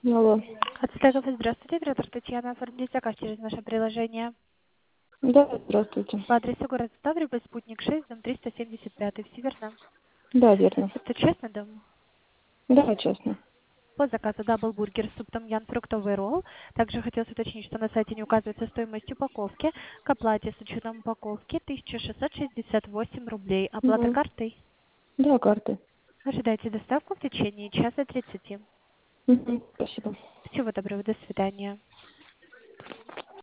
Алло. Ацтеков, здравствуйте. Оператор Татьяна. Оформить заказ через наше приложение. Да, здравствуйте. По адресу город Ставрополь, спутник 6, дом 375. Все верно? Да, верно. Это честно, дом? Да, честно. По заказу даблбургер с суп ян фруктовый ролл. Также хотелось уточнить, что на сайте не указывается стоимость упаковки. К оплате с учетом упаковки 1668 рублей. Оплата Угу. картой. Да, карты. Ожидайте доставку в течение часа 30. Угу. Спасибо. Всего доброго, до свидания.